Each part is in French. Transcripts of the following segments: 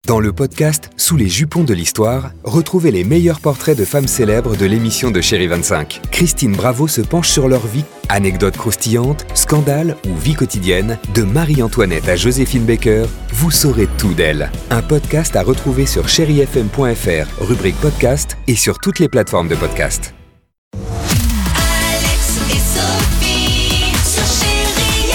Dans le podcast Sous les jupons de l'histoire, retrouvez les meilleurs portraits de femmes célèbres de l'émission de Chérie 25. Christine Bravo se penche sur leur vie. Anecdotes croustillantes, scandales ou vie quotidienne, de Marie-Antoinette à Joséphine Baker, vous saurez tout d'elle. Un podcast à retrouver sur chérifm.fr, rubrique podcast et sur toutes les plateformes de podcast. Alex et Sophie sur Chérie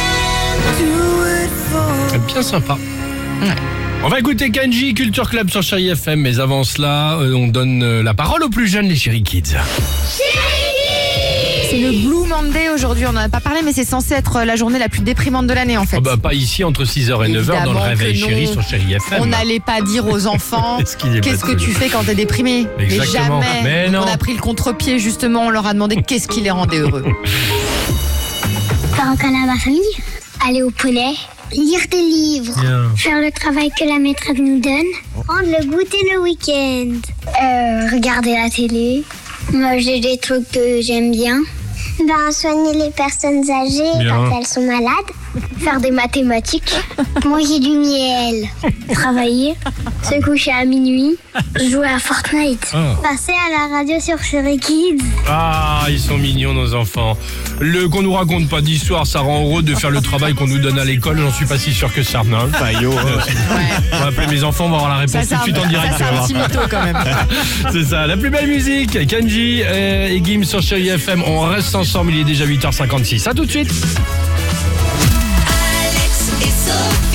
FM. Bien sympa. Ouais. On va écouter Kenji, Culture Club sur Chérie FM, mais avant cela, on donne la parole aux plus jeunes, les Chérie Kids. C'est le Blue Monday aujourd'hui, on n'en a pas parlé, mais c'est censé être la journée la plus déprimante de l'année en fait. Ah bah, pas ici, entre 6h et 9h, dans le Évidemment réveil que non. Chérie sur Chérie FM. On n'allait pas dire aux enfants Est-ce qu'il y a qu'est-ce pas que de tu souci. fais quand t'es déprimé. Exactement. Mais jamais. Mais Donc non. on a pris le contre-pied justement, on leur a demandé qu'est-ce qui les rendait heureux. Faire un câlin à ma famille, aller au poney, lire des livres, Bien. faire le travail que la maîtresse nous donne, prendre le goûter le week-end, regarder la télé, manger des trucs que j'aime bien, soigner les personnes âgées Bien. quand elles sont malades, faire des mathématiques, manger du miel, travailler, se coucher à minuit, jouer à Fortnite, Ah. passer à la radio sur Chérie Kids. Ah, ils sont mignons nos enfants. Qu'on nous raconte pas d'histoire, ça rend heureux de faire le travail qu'on nous donne à l'école, j'en suis pas si sûr que ça. Non, on va appeler mes enfants, on va avoir la réponse tout de suite en direct. c'est tu vas un voir. petit mytho quand même. C'est ça, la plus belle musique, Kenji et Gims sur Chérie FM. On reste ensemble, il est déjà 8h56. À tout de suite. Alex et Sophie.